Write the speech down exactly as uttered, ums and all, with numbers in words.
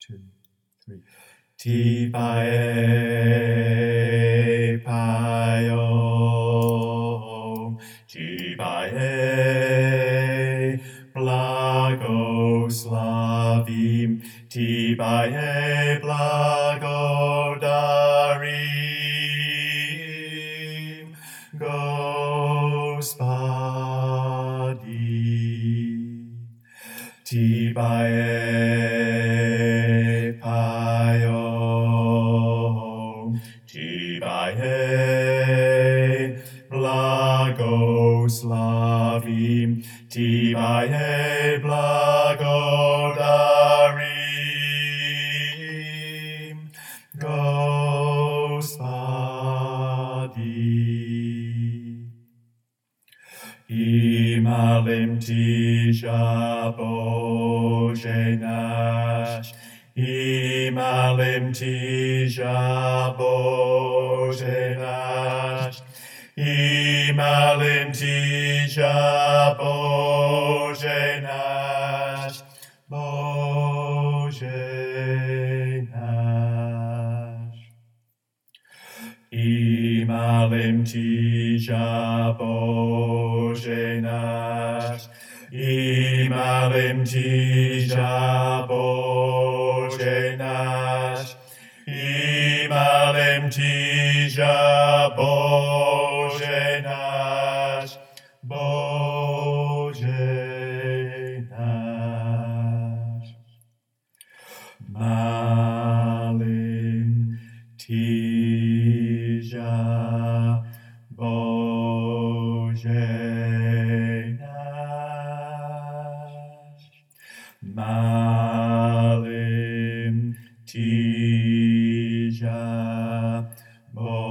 two, three. Ti pae paiom, ti pae blagoslavim, ti pae blagodarim, Gospodi. Ti pae paiom, ti pae blagoslavim, ti pae blagodarim, Gospodi. Imalim tija boženaš, imalim tija boženaš, imalim tija boženaš, boženaš. Imalim tija boženaš, imalim tija boženaš, imalim tija boženaš, boženaš. Malim tija boženaš, malim tija boženaš.